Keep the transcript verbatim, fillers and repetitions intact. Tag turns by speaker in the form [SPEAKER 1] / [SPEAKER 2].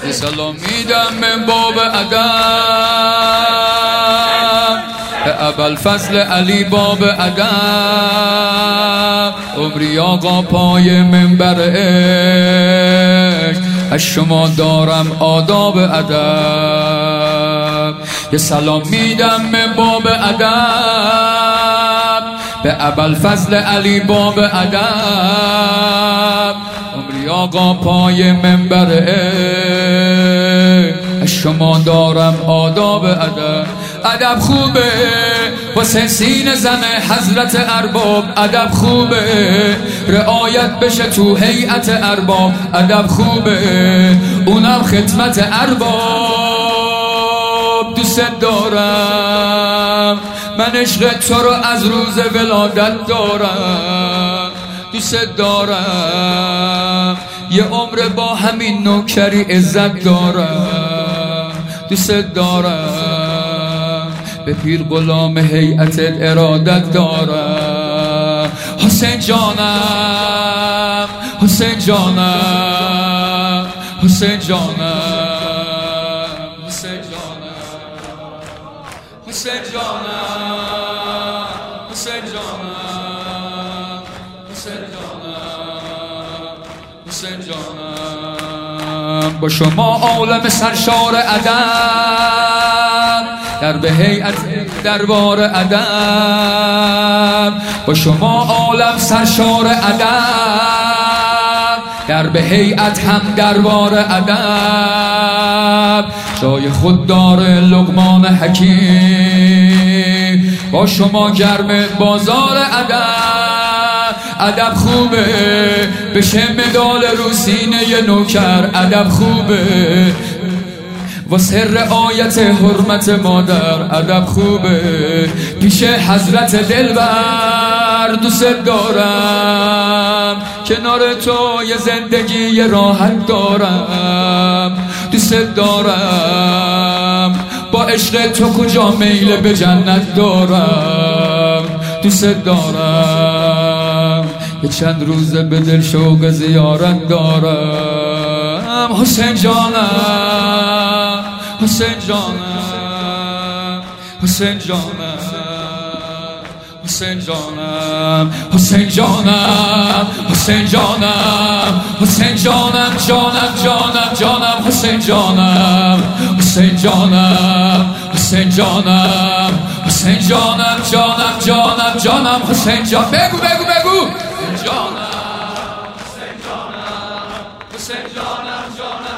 [SPEAKER 1] یه سلام میدم من باب ادب به ابوالفضل علی باب ادب، عمری آقا پای منبر عشق، از شما دارم آداب ادب. یه سلام میدم من باب ادب به ابوالفضل علی باب ادب، عمری آقا پای منبر عشق، از شما دارم آداب ادب. ادب خوبه واسه سینه زن حضرت ارباب، ادب خوبه رعایت بشه تو هیئت ارباب، ادب خوبه اونم خدمت ارباب. دوست دارم من عشق تو رو از روز ولادت دارم، دوست دارم یه عمر با همین نوکری عزت دارم، دوست دارم به پیر غلام هیئتت ارادت دارم. حسین جانم حسین جانم حسین جانم حسین جانم حسین جانم حسین جانم حسین جانم حسین جانم با شما عالم سرشار ادب در به هیئت دربار ادب، با شما عالم سرشار ادب در به هیئت هم دربار ادب. جای خود داره لقمان حکیم، با شما گرم بازار ادب. ادب خوبه بشه مدال رو سینه نوکر، ادب خوبه واسه رعایت حرمت مادر، ادب خوبه پیش حضرت دلبر. دوست دارم کنار تو یه زندگی راحت دارم، دوست دارم با عشق تو کجا میل به جنت دارم، دوست دارم یه چند روزه به دل شوق زیارت دارم. حسین جانم حسین جانم حسین جانم حسین جانم حسین جانم حسین جانم حسین جانم جانم جانم جانم حسین جانم حسین جانم حسین جانم حسین جانم جانم جانم جانم حسین جان. بگو بگو بگو جانم حسین جانم حسین جانم جانم